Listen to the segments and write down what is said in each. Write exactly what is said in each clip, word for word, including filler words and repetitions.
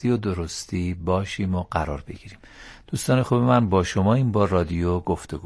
راستی و درستی باشیم و قرار بگیریم. دوستان خوب من، با شما این بار رادیو گفتگو.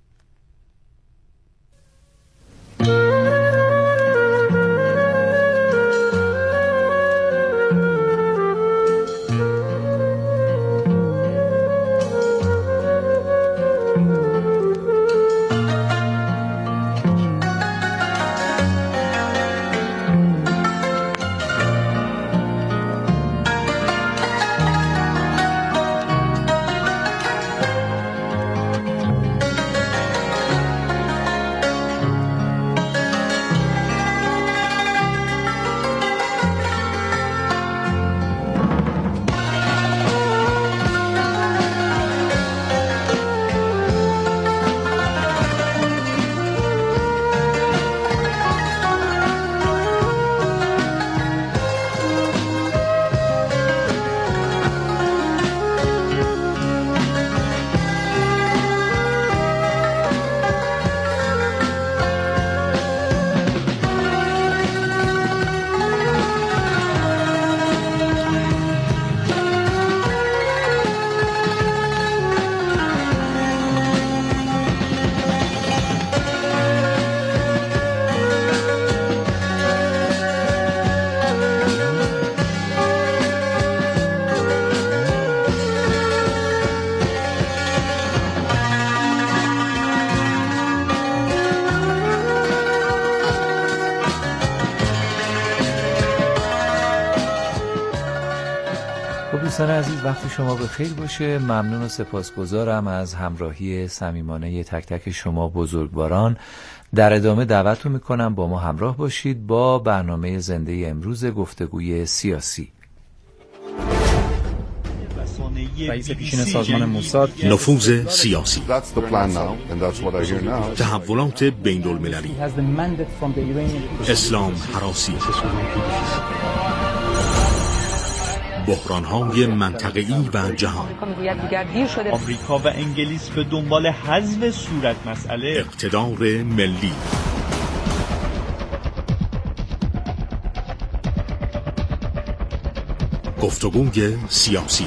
دوستان عزیز، وقتی شما به خیر باشه. ممنون و سپاسگزارم از همراهی صمیمانه تک تک شما بزرگواران. در ادامه دعوتتون میکنم با ما همراه باشید با برنامه زنده امروز گفتگوی سیاسی. رئیس پیشین سازمان موساد، نفوذ سیاسی، تحولات بین المللی، اسلام هراسی، بحران‌های منطقه‌ای و جهان، آمریکا و انگلیس به دنبال حذف صورت مسئله، اقتدار ملی. گفتگوی سیاسی.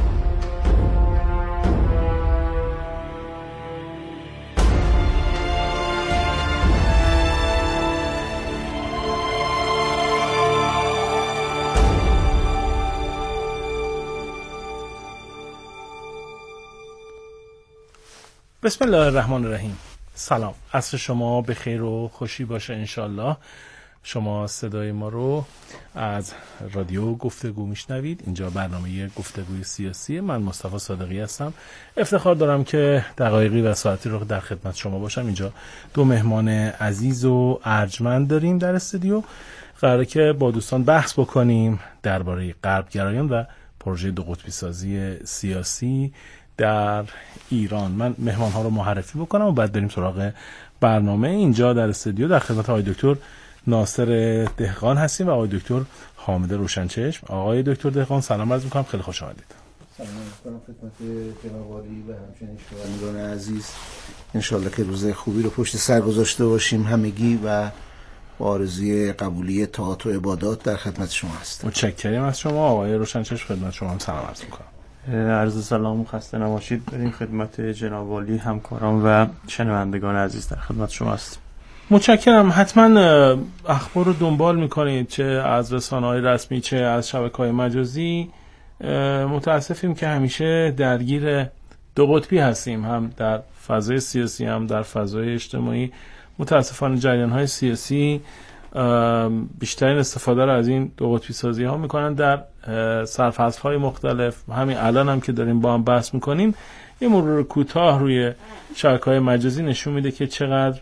بسم الله الرحمن الرحیم. سلام، عصر شما به خیر و خوشی باشه انشالله. شما صدای ما رو از رادیو گفتگو میشنوید. اینجا برنامه گفتگوی سیاسی. من مصطفی صادقی هستم. افتخار دارم که دقایقی و ساعتی رو در خدمت شما باشم. اینجا دو مهمان عزیز و ارجمند داریم در استودیو. قراره که با دوستان بحث بکنیم درباره غربگرایان و پروژه دو قطبی سازی سیاسی در ایران. من مهمان ها رو معرفی بکنم و بعد بریم سراغ برنامه. اینجا در استودیو در خدمت آقای دکتر ناصر دهقان هستیم و آقای دکتر حامد روشنچشم. آقای دکتر دهقان سلام عرض می‌کنم، خیلی خوش آمدید. سلام می‌کنم خدمت جناب عالی و همچنین شنوندگان عزیز. انشالله که روز خوبی رو پشت سر گذاشته باشیم همگی و با آرزوی قبولی طاعات و عبادات در خدمت شما هستم. متشکرم از شما. آقای روشنچشم خدمت شما هم سلام عرض می‌کنم. عرض سلام و خسته نباشید بریم خدمت جناب عالی، همکاران و شنوندگان عزیز در خدمت شما هستیم. متشکرم. حتما اخبار رو دنبال میکنید، چه از رسانه‌های رسمی چه از شبکه‌های مجازی. متاسفیم که همیشه درگیر دو قطبی هستیم، هم در فضای سیاسی هم در فضای اجتماعی. متاسفانه جریان‌های سیاسی بیشترین استفاده رو از این دو قطبی سازی ها میکنن در سرفصل‌های مختلف. همین الان هم که داریم با هم بحث میکنیم یه مرور کوتاه روی شبکه‌های مجازی نشون میده که چقدر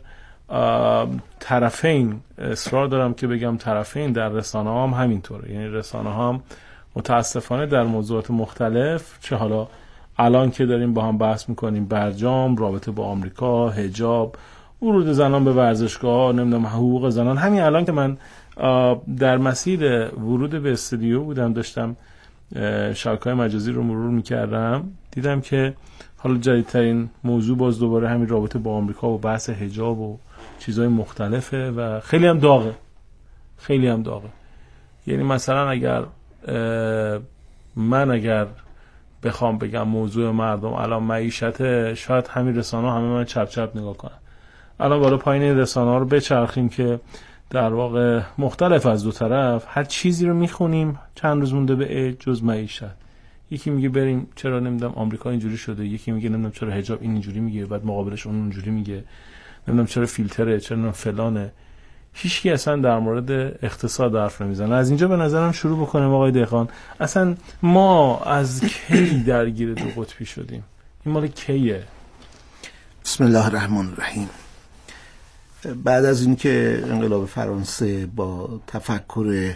طرفین، اصرار دارم که بگم طرفین، در رسانه ها هم همینطوره. یعنی رسانه ها هم متاسفانه در موضوعات مختلف، چه حالا الان که داریم با هم بحث میکنیم برجام، رابطه با آمریکا، حجاب، ورود زنان به ورزشگاه، نمیدونم حقوق زنان. همین الان که من در مسیر ورود به استودیو بودم داشتم شبکه‌های مجازی رو مرور میکردم، دیدم که حالا جدیدترین موضوع باز دوباره همین رابطه با آمریکا و بحث حجاب و چیزهای مختلفه و خیلی هم داغه، خیلی هم داغه. یعنی مثلا اگر من اگر بخوام بگم موضوع مردم الان معیشت، شاید همین رسانه ها همه من چپ چپ نگاه کنن. الان بالا پایین این رسانه ها رو بچرخیم که در واقع مختلف از دو طرف هر چیزی رو میخونیم چند روز مونده به عید جز معیشت. یکی میگه بریم چرا نمیدونم آمریکا اینجوری شده، یکی میگه نمیدونم چرا حجاب این اینجوری میگه، بعد مقابلش اون اونجوری میگه، نمیدونم چرا فیلتره، چرا نمیدونم فلانه. هیچکی اصلا در مورد اقتصاد حرف نمیزنه. از اینجا به نظرم شروع بکنیم آقای دهقان. اصلا ما از کی درگیر دو قطبی شدیم؟ این مال کیه؟ بسم الله الرحمن الرحیم. بعد از اینکه انقلاب فرانسه با تفکر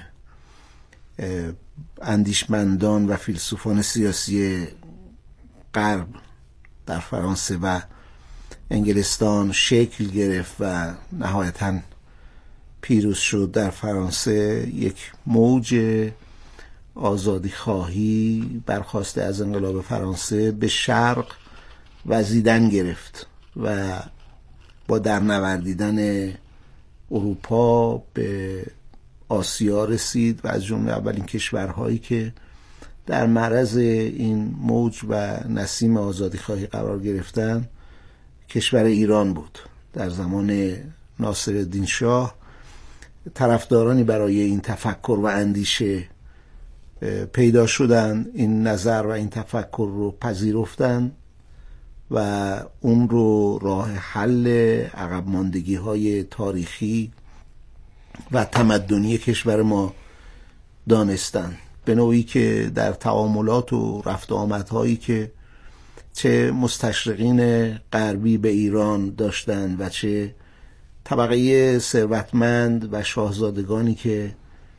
اندیشمندان و فیلسوفان سیاسی غرب در فرانسه و انگلستان شکل گرفت و نهایتاً پیروز شد در فرانسه، یک موج آزادی خواهی برخاسته از انقلاب فرانسه به شرق وزیدن گرفت و با درنوردیدن اروپا به آسیا رسید و از جمله اولین کشورهایی که در معرض این موج و نسیم آزادی خواهی قرار گرفتن کشور ایران بود. در زمان ناصرالدین شاه طرفدارانی برای این تفکر و اندیشه پیدا شدن، این نظر و این تفکر رو پذیرفتن و اون رو راه حل عقب ماندگی های تاریخی و تمدنی کشور ما دانستن، به نوعی که در تعاملات و رفت آمدهایی که چه مستشرقین غربی به ایران داشتند و چه طبقه ثروتمند و شاهزادگانی که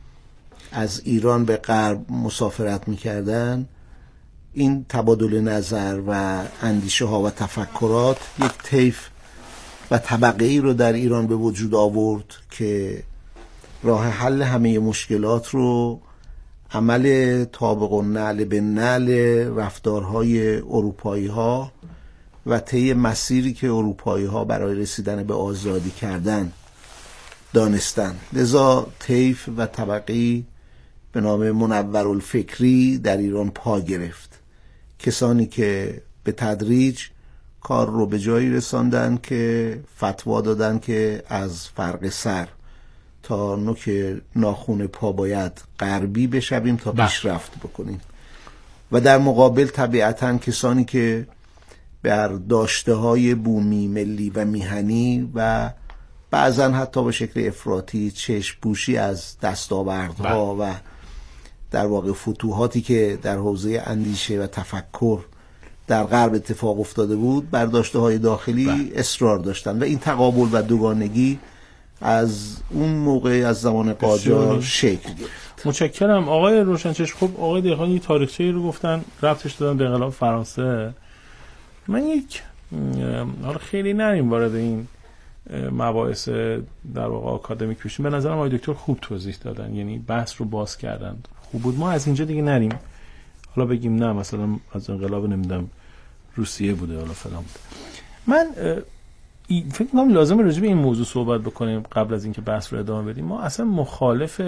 از ایران به غرب مسافرت می‌کردن، این تبادل نظر و اندیشه ها و تفکرات یک طیف و طبقه ای رو در ایران به وجود آورد که راه حل همه مشکلات رو عمل طابق و نعل به نعل رفتارهای اروپایی ها و طی مسیری که اروپایی ها برای رسیدن به آزادی کردن دانستن. لذا طیف و طبقی به نام منورالفکری در ایران پا گرفت، کسانی که به تدریج کار رو به جایی رساندن که فتوا دادن که از فرق سر تا نوک ناخن پا باید غربی بشویم تا پیشرفت بکنیم و در مقابل طبیعتاً کسانی که بر داشته های بومی، ملی و میهنی و بعضاً حتی به شکل افراطی چشم پوشی از دستاوردها و در واقع فتوحاتی که در حوزه اندیشه و تفکر در غرب اتفاق افتاده بود بر داشته های داخلی با. اصرار داشتن و این تقابل و دوگانگی از اون موقع از زمان قاجار شکل گرفت. متشکرم آقای روشنچشم. خب آقای دهقان یه تاریخچه‌ای رو گفتن، ربطش دادن به انقلاب فرانسه. من یک حالا خیلی نریم وارد این مباحث در واقع آکادمیک بشیم، به نظرم آقای دکتر خوب توضیح دادن، یعنی بحث رو باز کردن، خوب بود. ما از اینجا دیگه نریم حالا بگیم نه مثلا از انقلاب نمیدونم روسیه بوده حالا فلان بوده. من فکر می‌کنم لازمه راجع به این موضوع صحبت بکنیم قبل از اینکه بحث رو ادامه بدیم. ما اصلا مخالف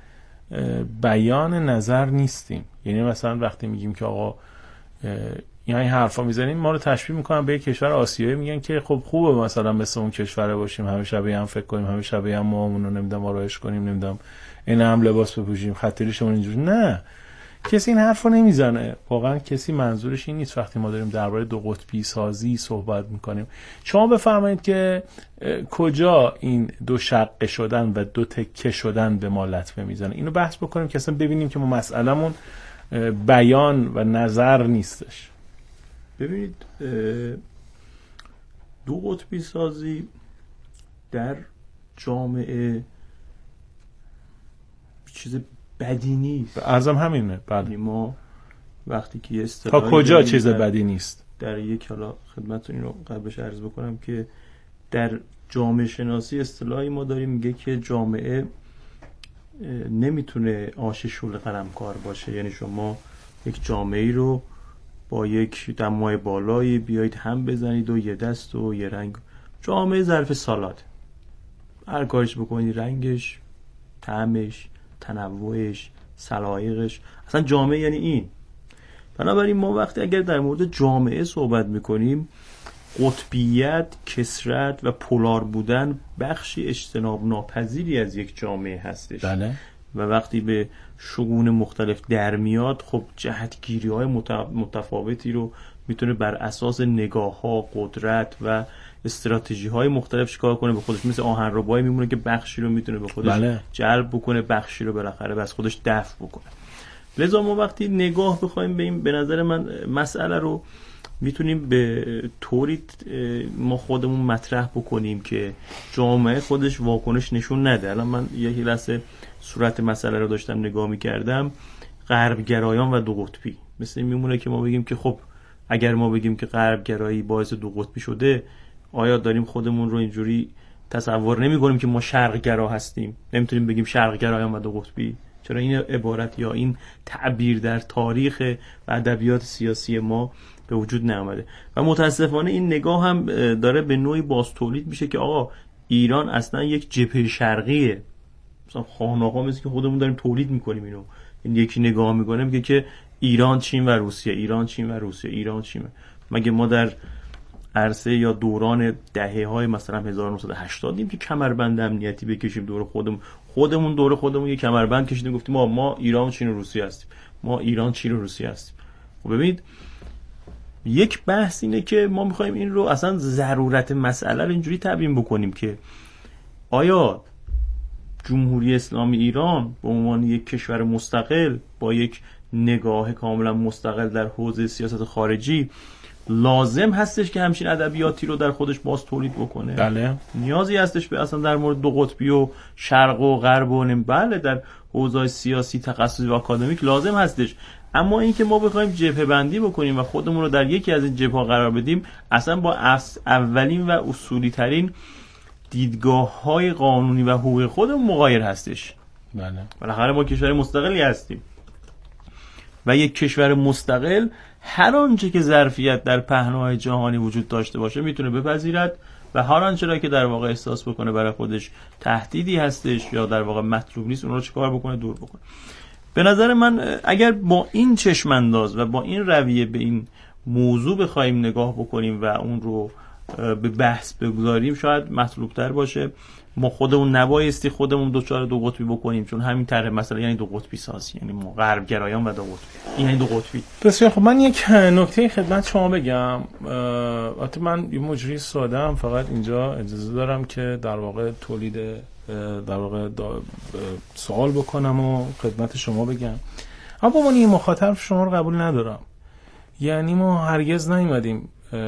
بیان نظر نیستیم، یعنی مثلا وقتی میگیم که آقا یعنی حرفا میزنیم ما رو تشبیه میکنن به یک کشور آسیایی، میگن که خب خوبه مثلا مثل اون کشور باشیم، همه شبیه هم فکر کنیم، همه شبیه هم موامون رو نمیدونم آرایش کنیم، نمیدونم این هم لباس بپوشیم، خطریشمون اینجوری. نه، کسی این حرفو نمیزنه. واقعا کسی منظورش این نیست. وقتی ما داریم درباره دو قطبی سازی صحبت میکنیم، شما بفرمایید که کجا این دو شقه شدن و دو تکه شدن به ما لطمه میزنه، اینو بحث بکنیم که اصلا ببینیم که ما مسئلهمون بیان و نظر نیستش. ببینید دو قطبی سازی در جامعه چیز بدی نیست. عرضم همینه. بله. ما وقتی که یه اصطلاحی تا کجا چیز بدی نیست؟ در یک حالا خدمتتون اینو قبلش عرض بکنم که در جامعه شناسی اصطلاحی ما داریم میگه که جامعه نمیتونه آش شول قلمکار باشه. یعنی شما یک جامعه رو با یک دمای بالایی بیایید هم بزنید و یه دست و یه رنگ. جامعه ظرف سالاد، هر کارش بکنید رنگش، طعمش، تنوعش، سلایقش، اصلا جامعه یعنی این. بنابراین ما وقتی اگر در مورد جامعه صحبت میکنیم، قطبیت، کثرت و پولار بودن بخشی اجتناب ناپذیری از یک جامعه هستش. بله. و وقتی به شگون مختلف در میاد، خب جهتگیری های متفاوتی رو میتونه بر اساس نگاه ها، قدرت و استراتژی های مختلف شکار کنه به خودش. مثل آهنربایی میمونه که بخشی رو میتونه به خودش بله. جلب بکنه، بخشی رو بالاخره بس خودش دفع بکنه. لذا ما وقتی نگاه بخوایم به این، به نظر من مسئله رو میتونیم به طوری ما خودمون مطرح بکنیم که جامعه خودش واکنش نشون نده. الان من یک لحظه صورت مسئله رو داشتم نگاه میکردم، غربگرایان و دو قطبی. مثل این میمونه که ما بگیم که خب اگر ما بگیم که غربگرایی باعث دو قطبی شده، آیا داریم خودمون رو اینجوری تصور نمی کنیم که ما شرقگرا هستیم؟ نمیتونیم بگیم شرقگرایان و دو قطبی؟ چرا این عبارت یا این تعبیر در تاریخ و ادبیات سیاسی ما به وجود نیامده؟ و متاسفانه این نگاه هم داره به نوعی باز تولید میشه که آقا ایران اصلا یک جبهه شرقیه. مثلا خانه‌ها مثل که خودمون داریم تولید میکنیم اینو. این یکی نگاه میکنه میگه که ایران، چین و روسیه، ایران، چین و روسیه، ایران، چین. مگه ما در عرصه یا دوران دهه‌های مثلا هزار و نهصد و هشتاد دیم که کمربند امنیتی بکشیم دور خودمون، خودمون دور خودمون یه کمربند کشیدیم گفتیم ما ما ایران، چین و روسیه هستیم، ما ایران، چین و روسیه هستیم. خب ببینید، یک بحث اینه که ما می‌خوایم این رو اصلا ضرورت مسئله رو اینجوری تبیین بکنیم که آیا جمهوری اسلامی ایران به عنوان یک کشور مستقل با یک نگاه کاملا مستقل در حوزه سیاست خارجی لازم هستش که همچین ادبیاتی رو در خودش باز تولید بکنه؟ بله. نیازی هستش به اصلا در مورد دو قطبی و شرق و غرب و نم بله در حوزه سیاسی تخصصی و آکادمیک لازم هستش. اما اینکه ما بخوایم جبهه بندی بکنیم و خودمون رو در یکی از این جبهه‌ها قرار بدیم، اصلا با اولین و اصولی ترین دیدگاه‌های قانونی و حقوقی خودمون مغایر هستش. بله. بالاخره ما کشور مستقلی هستیم و یک کشور مستقل هر آنچه که ظرفیت در پهنای جهانی وجود داشته باشه میتونه بپذیرد و هر آنچه را که در واقع احساس بکنه برای خودش تهدیدی هستش یا در واقع مطلوب نیست، اون رو چیکار بکنه؟ دور بکنه. به نظر من اگر با این چشم انداز و با این رویه به این موضوع بخوایم نگاه بکنیم و اون رو به بحث بگذاریم، شاید مطلوب‌تر باشه. ما خودمون نبایستی خودمون دوچار دو قطبی بکنیم، چون همین طرح مثلا یعنی دو قطبی سازی، یعنی ما غرب گرایان و دو قطبی، این یعنی دو قطبی. بسیار خب، من یک نکته خدمت شما بگم. البته من یه مجری ساده ام، فقط اینجا اجازه دارم که در واقع تولید در واقع سوال بکنم و خدمت شما بگم. اما من این مخاطب شما رو قبول ندارم. یعنی ما هرگز نیومدیم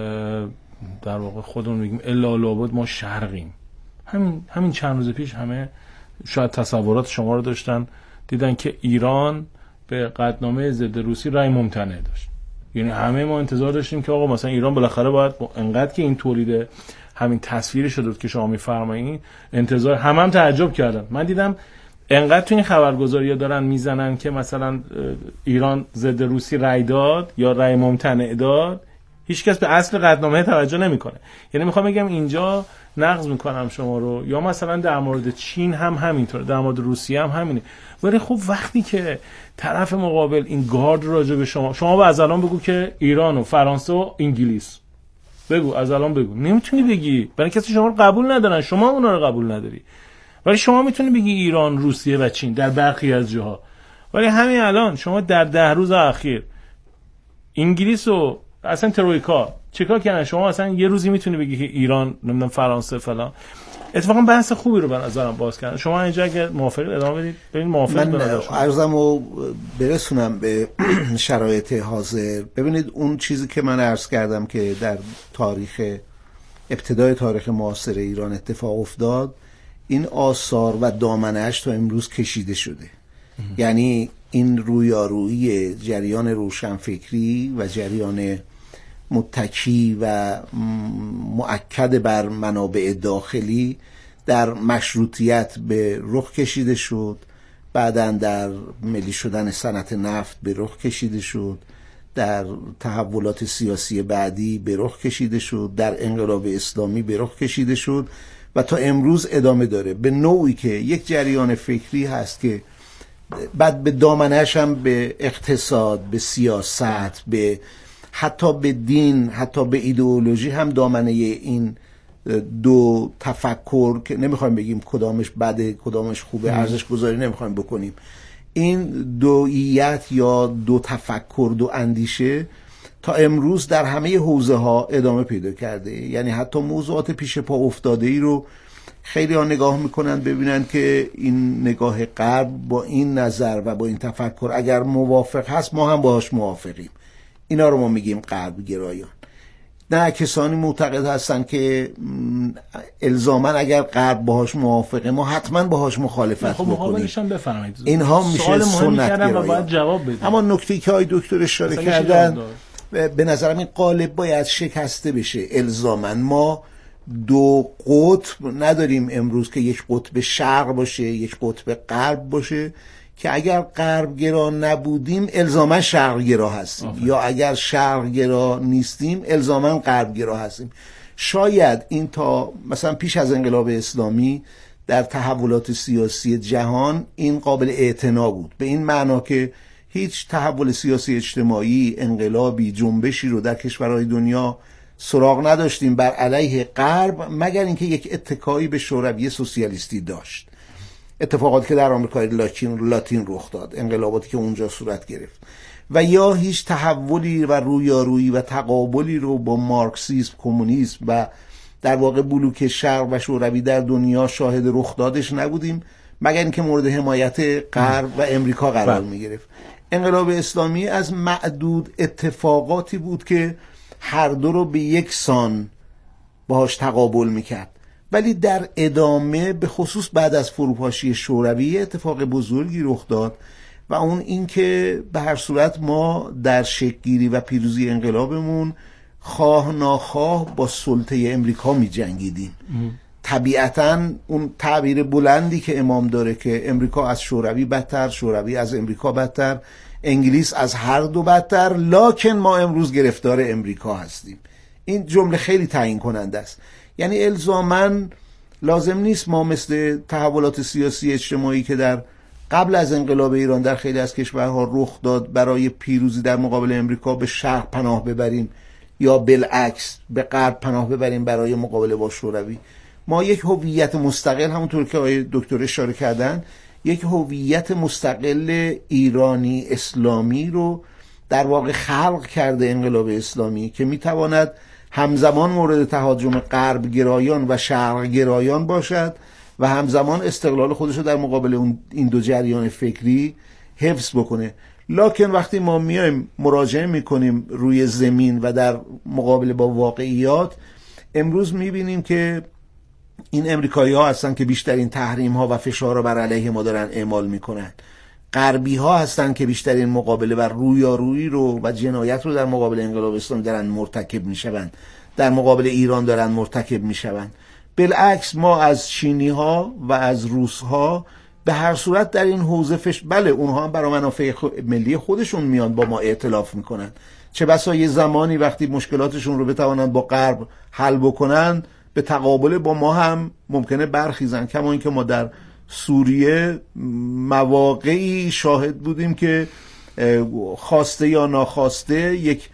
در واقع خودمون بگیم الا لابد ما شرقیم. همین همین چند روز پیش همه شاید تصورات شما رو داشتن، دیدن که ایران به قطعنامه ضد روسی رأی ممتنع داشت. یعنی همه ما انتظار داشتیم که آقا مثلا ایران بالاخره باید انقدر که این تولید همین تصویری شده که شما میفرمایید، انتظار همه هم تعجب کردن. من دیدم انقدر تو این خبرگزاری‌ها دارن میزنن که مثلا ایران ضد روسی رأی داد یا رأی ممتنع داد، هیچ کس به اصل قطعنامه توجه نمیکنه. یعنی میخوام بگم اینجا نقض میکنم شما رو، یا مثلا در مورد چین هم همینطوره، در مورد روسیه هم همینه. ولی خب وقتی که طرف مقابل این گارد راجع به شما، شما از الان بگو که ایران و فرانسه و انگلیس، بگو از الان بگو، نمیتونی بگی، برای کسی شما رو قبول ندارن، شما اونا رو قبول نداری. ولی شما میتونی بگی ایران، روسیه و چین در برخی از جاها. ولی همین الان شما در ده روز اخیر انگلیس و اصلا ترویکا چیکار کردن؟ شما اصلا یه روزی میتونی بگی که ایران، نمیدونم فرانسه فلان. اتفاقا بحث خوبی رو به نظرم باز کردن. شما اینجا اگه موافقید ادامه بدید. ببین موافق من عرضمو برسونم به شرایط حاضر. ببینید اون چیزی که من عرض کردم که در تاریخ ابتدای تاریخ معاصر ایران اتفاق افتاد، این آثار و دامنه‌اش تا امروز کشیده شده. یعنی این رویارویی جریان روشنفکری و جریان متکی و مؤکد بر منابع داخلی در مشروطیت به رخ کشیده شد، بعداً در ملی شدن صنعت نفت به رخ کشیده شد، در تحولات سیاسی بعدی به رخ کشیده شد، در انقلاب اسلامی به رخ کشیده شد و تا امروز ادامه داره، به نوعی که یک جریان فکری هست که بعد به دامنه‌اش هم به اقتصاد، به سیاست، به حتی به دین، حتی به ایدئولوژی هم دامنه این دو تفکر که نمیخوایم بگیم کدامش بده کدامش خوبه، ارزش گذاری نمیخوایم بکنیم، این دوییت یا دو تفکر، دو اندیشه تا امروز در همه حوزه ها ادامه پیدا کرده. یعنی حتی موضوعات پیش پا افتاده ای رو خیلی ها نگاه میکنن ببینن که این نگاه غرب با این نظر و با این تفکر اگر موافق هست ما هم باهاش موافقیم. اینا رو ما میگیم غرب گرایان. نه، کسانی معتقد هستن که الزاما اگر غرب باهاش موافقه ما حتما باهاش مخالفت خب بکنیم. بفرمایید. اینها میشه سنت گرایان و باید جواب بدید. اما نکته‌ای که آقای دکتر اشاره کردن به نظرم این قالب باید شکسته بشه. الزاما ما دو قطب نداریم امروز که یک قطب شرق باشه یک قطب غرب باشه که اگر غرب گرا نبودیم الزاما شرق گرا هستیم آفره. یا اگر شرق گرا نیستیم الزاما غرب گرا هستیم. شاید این تا مثلا پیش از انقلاب اسلامی در تحولات سیاسی جهان این قابل اعتنا بود، به این معنا که هیچ تحول سیاسی اجتماعی، انقلابی، جنبشی رو در کشورهای دنیا سراغ نداشتیم بر علیه غرب مگر اینکه یک اتکایی به شوروی سوسیالیستی داشت. اتفاقاتی که در آمریکای لاتین لاتین رخ داد، انقلاباتی که اونجا صورت گرفت، و یا هیچ تحولی و رویارویی و تقابلی رو با مارکسیسم، کمونیسم و در واقع بلوک شرق و شوروی در دنیا شاهد رخ دادش نبودیم مگر اینکه مورد حمایت غرب و امریکا قرار می گرفت. انقلاب اسلامی از معدود اتفاقاتی بود که هر دو رو به یک سان باهاش تقابل میکرد، ولی در ادامه به خصوص بعد از فروپاشی شوروی اتفاق بزرگی رخ داد و اون این که به هر صورت ما در شکل‌گیری و پیروزی انقلابمون خواه ناخواه با سلطه امریکا می جنگیدیم. طبیعتاً اون تعبیر بلندی که امام داره که امریکا از شوروی بدتر، شوروی از امریکا بدتر، انگلیس از هر دو بدتر، لکن ما امروز گرفتار امریکا هستیم. این جمله خیلی تعیین کننده است. یعنی الزاماً لازم نیست ما مثل تحولات سیاسی اجتماعی که در قبل از انقلاب ایران در خیلی از کشورها رخ داد برای پیروزی در مقابل امریکا به شرق پناه ببریم یا بالعکس به غرب پناه ببریم برای مقابله با شوروی. ما یک هویت مستقل، همونطور که آقای دکتر اشاره کردن، یک هویت مستقل ایرانی اسلامی رو در واقع خلق کرده انقلاب اسلامی که میتواند همزمان مورد تهاجم غرب گرایان و شرق گرایان باشد و همزمان استقلال خودش رو در مقابل اون این دو جریان فکری حفظ بکنه. لکن وقتی ما میایم مراجعه میکنیم روی زمین و در مقابله با واقعیات، امروز میبینیم که این امریکایی ها هستن که بیشترین تحریم ها و فشار رو بر علیه ما دارن اعمال میکنن. غربی ها هستن که بیشترین مقابله و رویارویی رو و جنایت رو در مقابل انقلاب اسلامی دارن مرتکب میشون، در مقابل ایران دارن مرتکب میشون. بالعکس ما از چینی ها و از روس ها به هر صورت در این حوزه فش بله اونها هم برای منافع ملی خودشون میان با ما ائتلاف میکنن، چه بسا یه زمانی وقتی مشکلاتشون رو بتوانن با غرب حل بکنن به تقابل با ما هم ممکنه برخیزن. کما اینکه ما در سوریه مواقعی شاهد بودیم که خواسته یا ناخواسته یک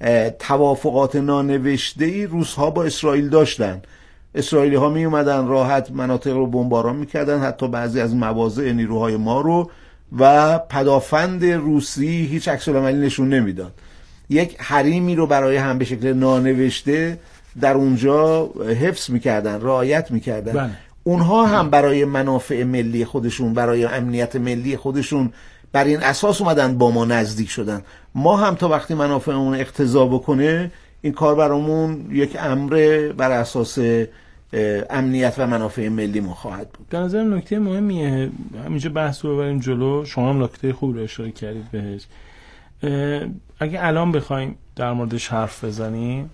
توافقات نانوشته‌ای روس‌ها با اسرائیل داشتن. اسرائیلی ها می اومدن راحت مناطق رو بمباران میکردن، حتی بعضی از مواضع نیروهای ما رو، و پدافند روسی هیچ عکس العملی نشون نمیداد. یک حریمی رو برای هم به شکل نانوشته در اونجا حفظ میکردن، رعایت میکردن. بله. اونها هم برای منافع ملی خودشون، برای امنیت ملی خودشون بر این اساس اومدن با ما نزدیک شدن. ما هم تا وقتی منافعمون اقتضا بکنه این کار برامون یک امر بر اساس امنیت و منافع ملی ما خواهد بود. به نظرم نکته مهمیه همینجا بحث رو ببریم جلو. شما هم نکته خوب رو اشاره کردید بهش. اگه الان بخوایم در موردش حرف بزنیم،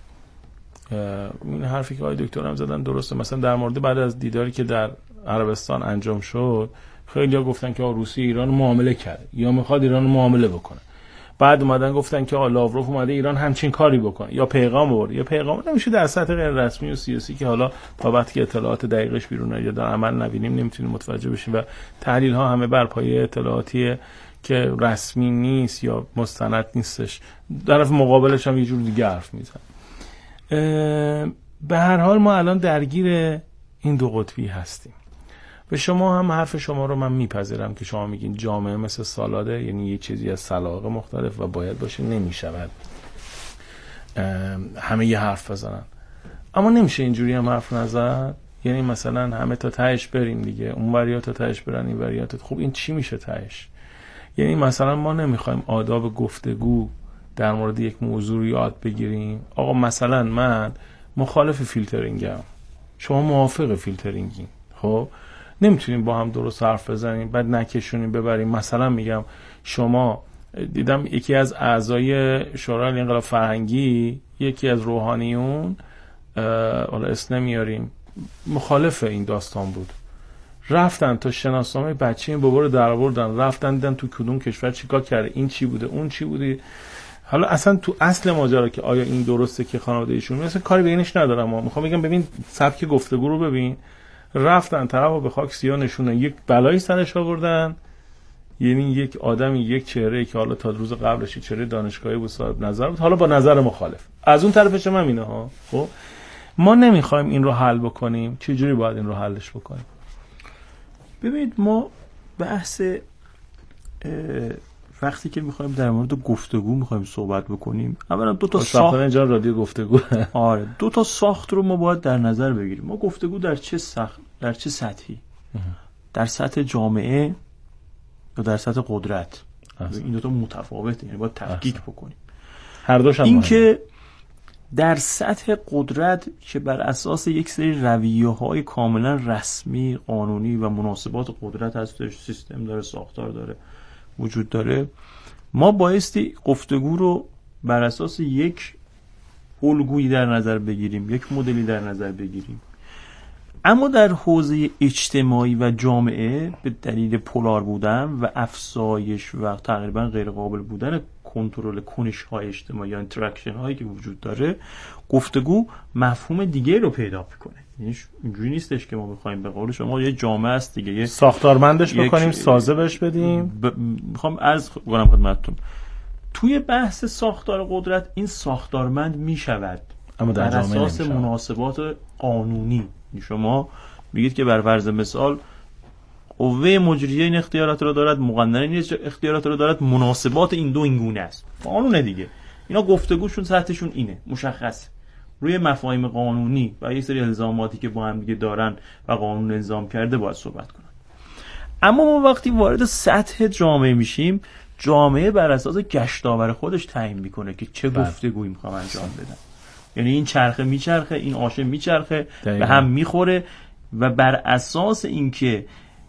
این حرفی که آقای دکتر هم زدن درسته. مثلا در مورد بعد از دیداری که در عربستان انجام شد، خیلی‌ها گفتن که روسیه ایران معامله کرده یا میخواد ایران معامله بکنه. بعد اومدن گفتن که لاوروف اومده ایران همچین کاری بکنه یا پیغام برد یا پیغام نمیشه در سطح غیر رسمی و سیاسی که حالا تا وقتی که اطلاعات دقیقش بیرون نیاد در عمل نبینیم نمیتونیم متوجه بشیم و تحلیل ها همه بر پایه اطلاعاتی که رسمی نیست یا مستند نیستش. طرف مقابلش هم یه جور دیگه حرف میزنه. به هر حال ما الان درگیر این دو قطبی هستیم. به شما هم حرف شما رو من میپذیرم که شما میگین جامعه مثل سالاده، یعنی یه چیزی از سلاغه مختلف و باید باشه، نمیشود همه یه حرف بزنن. اما نمیشه اینجوری هم حرف نزد، یعنی مثلا همه تا تهش بریم دیگه، اون وریا تا تهش برن این وریا تا. خب این چی میشه تهش؟ یعنی مثلا ما نمیخوایم آداب گفتگو در مورد یک موضوع رو یاد بگیریم. آقا مثلا من مخالف فیلترینگم، شما موافق فیلترینگی، خب نمیتونیم با هم درست حرف بزنیم بعد نکشونیم ببریم. مثلا میگم شما دیدم یکی از اعضای شورای انقلاب فرهنگی، یکی از روحانیون، حالا اسم نمیاریم، مخالف این داستان بود. رفتن تا شناسنامه بچه این بابا رو در آوردن، رفتن دیدن تو کدوم کشور چیکار کرده، این چی بوده اون چی بوده. حالا اصلا تو اصل ماجرا که آیا این درسته که خانواده ایشون مثلا کاری به اینش ندارم، ما میخوام بگم ببین سبک گفتگو رو ببین. رفتن طرفو به خاک سیاه نشونن، یک بلایی سرش آوردن، یعنی یک آدمی یک چهره که حالا تا روز قبلش چهره دانشگاهی بود، صاحب نظر بود، حالا با نظر مخالف. از اون طرفش هم اینه ها. خب ما نمیخوایم این رو حل بکنیم، چه جوری باید این رو حلش بکنیم؟ ببینید ما بحث وقتی که میخوایم در مورد گفتگو میخوایم صحبت بکنیم، اولا دو تا ساخت اینجا رادیو گفتگو آره دو تا ساخت رو ما باید در نظر بگیریم. ما گفتگو در چه سخت در چه سطحی؟ در سطح جامعه یا در سطح قدرت؟ این دو تا متفاوته، یعنی باید تفکیک بکنیم هر دوش هم. این که در سطح قدرت که بر اساس یک سری رویه‌های کاملا رسمی، قانونی و مناسبات قدرت هستش، سیستم داره، ساختار داره، وجود داره، ما بایستی گفتگو رو بر اساس یک الگویی در نظر بگیریم، یک مدلی در نظر بگیریم. اما در حوزه اجتماعی و جامعه به دلیل پولار بودن و افزایش و تقریبا غیر قابل بودن کنترل کنش‌های اجتماعی یا اینتراکشن هایی که وجود داره، گفتگو مفهوم دیگه رو پیدا می‌کنه. یعنی اینجوری نیستش که ما بخوایم به قول شما یه جامعه است دیگه، یه ساختارمندش بکنیم، سازه بهش بدیم. ب... میخوام عرض کنم خدمتتون توی بحث ساختار قدرت این ساختارمند میشود، اما در جامعه نمیشه. اساس مناسبات قانونی شما میگید که بر فرض مثال قوه مجریه این اختیارات رو دارد، مقننه این اختیارات رو دارد، مناسبات این دو این گونه است، قانونه دیگه. اینا گفتگوشون سطحشون اینه، مشخص روی مفاهیم قانونی و یک سری الزاماتی که با هم دیگه دارن و قانون الزام کرده باید صحبت کنن. اما ما وقتی وارد سطح جامعه میشیم، جامعه بر اساس گشتاور خودش تعیین میکنه که چه گفتگویی میخوام انجام بدم. یعنی این چرخه میچرخه، این آشه میچرخه، به هم میخوره و بر اساس اینکه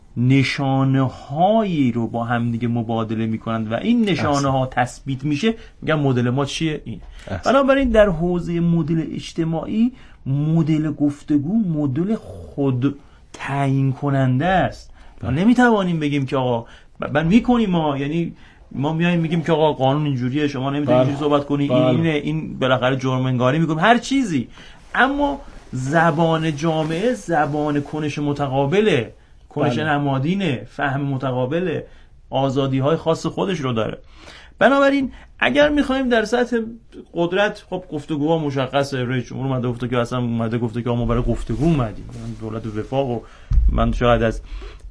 نشانه هایی رو با هم دیگه مبادله میکنند و این نشانه ها تثبیت میشه، میگن مدل ما چیه این. بنابراین در حوزه مدل اجتماعی مدل گفتگو مدل خود تعیین کننده است. ما نمیتوانیم بگیم که آقا من میکنیم ما، یعنی ما میایم میگیم که آقا قانون اینجوریه، شما نمیتونید اینجوری صحبت کنی، این اینه، این بالاخره جرم انگاری میکنیم هر چیزی. اما زبان جامعه زبان کنش متقابله، کنش نمادینه، فهم متقابله، آزادی‌های خاص خودش رو داره. بنابراین اگر می‌خوایم در سطح قدرت، خب گفتگوها مشخصه، رئیس جمهور اومده گفته که اصلا اومده گفته که ما برای گفتگو اومدیم، دولت وفاق و من شاید از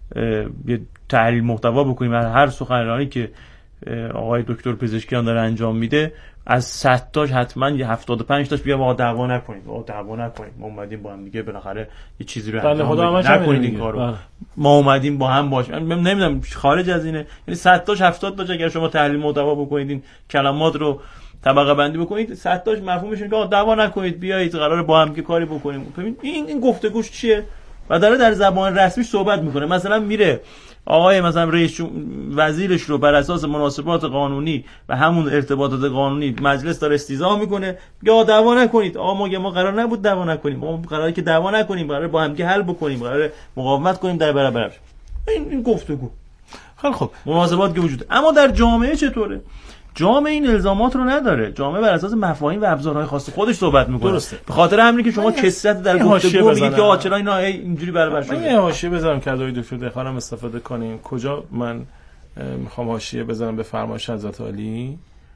یه تحلیل محتوا بکنیم هر سخنرانی که آقای دکتر پزشکیان داره انجام میده، از صد تاش حتما یه هفتاد و پنج تاش بیا با دعوا نکنید، با دعوا نکنید، ما اومدیم با هم دیگه بالاخره یه چیزی رو انجام بدیم، نکنید این کارو، ما اومدیم با هم باشیم. من نمیدونم خارج از اینه، یعنی صد تاش هفتاد تاش اگر شما تحلیل محتوا بکنید، این کلمات رو طبقه بندی بکنید، صد تاش مفهومش اینه که دعوا نکنید، بیایید قراره با هم که کاری بکنیم. ببین این این گفتگوش چیه و داره در زبان رسمی صحبت میکنه. مثلا میره آقای مثلا رئیس وزیرش رو بر اساس مناسبات قانونی و همون ارتباطات قانونی مجلس داره استیضاح میکنه، یا دعوا نکنید. آقا ما ما قرار نبود دعوا نکنیم، ما قراره که دعوا نکنیم، قراره با هم که حل بکنیم، قراره مقاومت کنیم در برابرش. این این گفتگو خیلی خب مناسبات که وجود. اما در جامعه چطوره؟ جامعه این الزامات رو نداره. جامعه بر اساس مفاهیم و ابزارهای خاص خودش صحبت میکنه. درسته. به خاطر همینه که شما کثرت در گفتگو میگید که آ چرا اینا اینجوری برابر شده. من حاشیه بذارم که آقای دکتر دهخانم استفاده کنیم. کجا من میخوام حاشیه بذارم به فرمایش حضرت عالی؟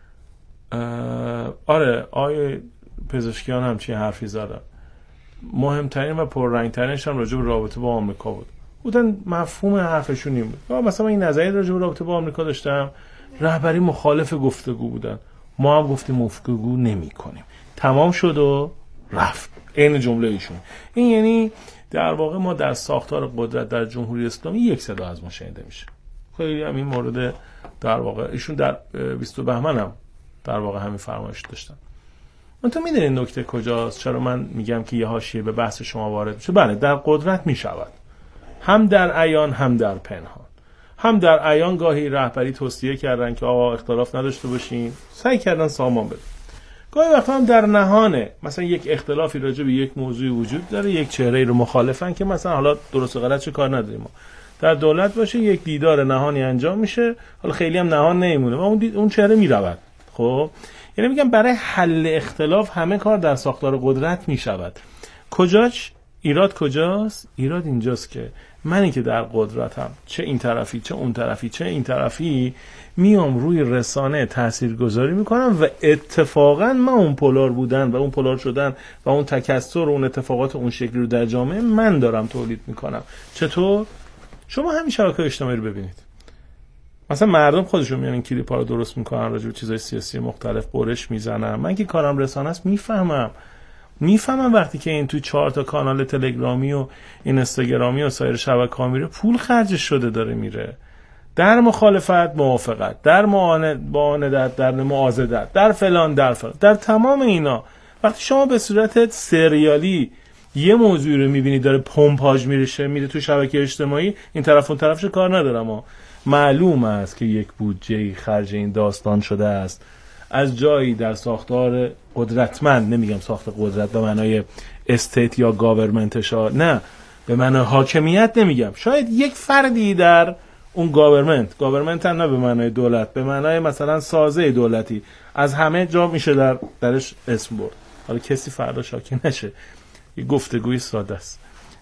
آره آیه پزشکیان همچین حرفی زدن. مهمترین و پررنگترینش هم راجع به رابطه با آمریکا بود. بودن مفهوم حرفشون این بود. مثلا من این نظریه راجع به رابطه با آمریکا داشتم، رهبری مخالف گفتگو بودن، ما هم گفتیم گفتگو نمی کنیم، تمام شد و رفت. این جمله ایشون. این یعنی در واقع ما در ساختار قدرت در جمهوری اسلامی یک صدا از ما شنیده میشه. خیلی هم این مورد در واقع ایشون در بیستم بهمن هم در واقع همین فرمایش داشتن. من تو میدونید نکته کجاست؟ چرا من میگم که یه حاشیه به بحث شما وارد میشه؟ بله در قدرت میشود، هم در عیان هم در پنهان. هم در عیان گاهی رهبری توصیه کردن که آقا اختلاف نداشته باشین، سعی کردن سامان بدن. گاهی وقتا هم در نهانه، مثلا یک اختلافی راجع به یک موضوع وجود داره، یک چهره رو مخالفن که مثلا حالا درست و غلط چه کار نداریم ما. در دولت باشه یک دیدار نهانی انجام میشه، حالا خیلی هم نهان نمیمونه و اون دید... اون چهره میرود. خب یعنی میگم برای حل اختلاف همه کار در ساختار قدرت میشود. کجاش ایراد کجاست؟ ایراد اینجاست که منی که در قدرتم، چه این طرفی چه اون طرفی چه این طرفی، میام روی رسانه تاثیرگذاری میکنم و اتفاقا من اون پولار بودن و اون پولار شدن و اون تکثر و اون اتفاقات اون شکلی رو در جامعه من دارم تولید میکنم. چطور؟ شما همین شبکه‌های اجتماعی رو ببینید. مثلا مردم خودشون میان این کلیپ‌ها رو درست میکنن، راجع به چیزای سیاسی مختلف برش میزنن. من که کارم رسانه است میفهمم. میفهمم وقتی که این توی چهار تا کانال تلگرامی و اینستاگرامی و سایر شبکه‌ها میره پول خرج شده داره میره. در مخالفت موافقت، در معاندت، در معاضدت، در فلان در فلان، در تمام اینا وقتی شما به صورت سریالی یه موضوعی رو میبینید داره پمپاژ میشه میره تو شبکه اجتماعی، این طرف اون طرفش کار ندارم ها. معلوم است که یک بودجه خرج این داستان شده است از جایی در ساختار قدرتمند، نمیگم ساخت قدرت به معنای استیت یا گاورمنتش ها، نه به معنای حاکمیت نمیگم، شاید یک فردی در اون گاورمنت، گاورمنت هم نه به معنای دولت، به معنای مثلا سازه دولتی، از همه جا میشه در درش اسم برد. حالا کسی فردا شاکی نشه، یه گفتگوی ساده است.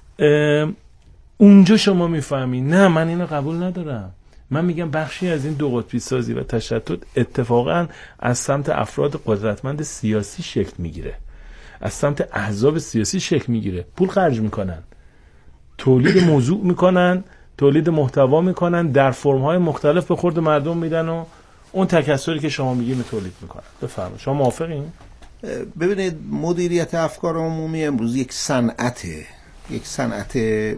اونجا شما میفهمی نه من اینو قبول ندارم. من میگم بخشی از این دو قطبی سازی و تشتت اتفاقا از سمت افراد قدرتمند سیاسی شکل میگیره، از سمت احزاب سیاسی شکل میگیره. پول خرج میکنن، تولید موضوع میکنن، تولید محتوا میکنن، در فرم‌های مختلف به خورد مردم میدن و اون تکثری که شما میگین تولید میکنن. بفرمایید. شما موافقین؟ ببینید مدیریت افکار عمومی امروز یک صنعته، یک صنعت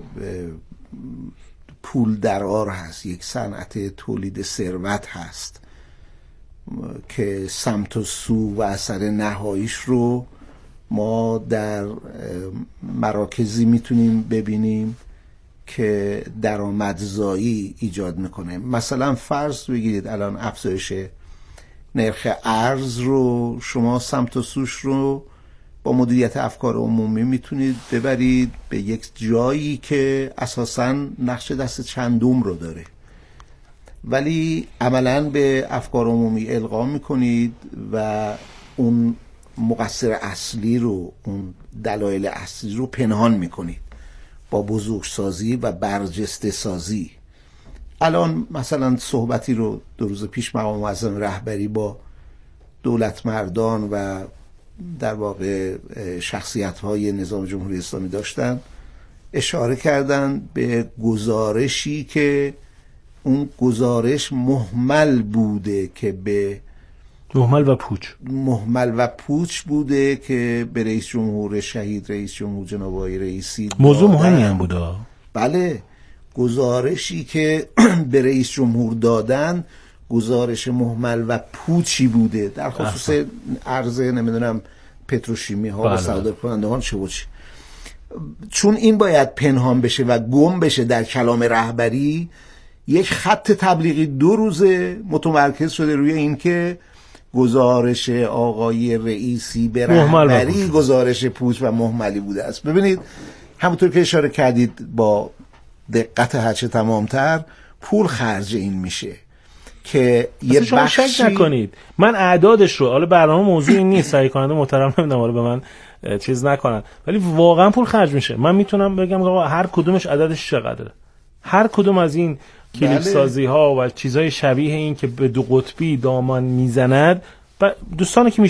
پول درآور هست، یک صنعت تولید ثروت هست که سمت و سو و اثر نهاییش رو ما در مراکزی میتونیم ببینیم که درآمدزایی ایجاد میکنه. مثلا فرض بگیرید الان افزایش نرخ ارز رو شما سمت و سوش رو با مدیریت افکار عمومی میتونید ببرید به یک جایی که اساساً نقش دست چندم رو داره، ولی عملاً به افکار عمومی القا میکنید و اون مقصر اصلی رو، اون دلایل اصلی رو پنهان میکنید با بزرگسازی و برجسته سازی. الان مثلا صحبتی رو دو روز پیش مقام معظم رهبری با دولت مردان و در واقع شخصیت‌های نظام جمهوری اسلامی داشتن، اشاره کردن به گزارشی که اون گزارش مهمل بوده که به مهمل و پوچ مهمل و پوچ بوده که به رئیس جمهور شهید رئیس جمهور جناب آقای رئیسی موضوع مهمی هم بوده. بله، گزارشی که به رئیس جمهور دادن گزارش مهمل و پوچی بوده در خصوص عرضه نمیدونم پتروشیمی ها و صادر کنندگان چه و چه. چون این باید پنهان بشه و گم بشه در کلام رهبری، یک خط تبلیغی دو روزه متمرکز شده روی این که گزارش آقای رئیسی به رهبری گزارش پوچ و مهملی بوده است. ببینید همونطور که اشاره کردید با دقت هرچه تمامتر پول خرج این میشه که یه شما بخشی شک نکنید. من اعدادش رو، حالا برنامه موضوع این نیست، سعی کننده محترم نمیدونم حالا به من چیز نکنن، ولی واقعا پول خرج میشه. من میتونم بگم آقا هر کدومش عددش چقدره، هر کدوم از این کلیپ بله. سازی ها و چیزای شبیه این که به دو قطبی دامان میزند، دوستانی که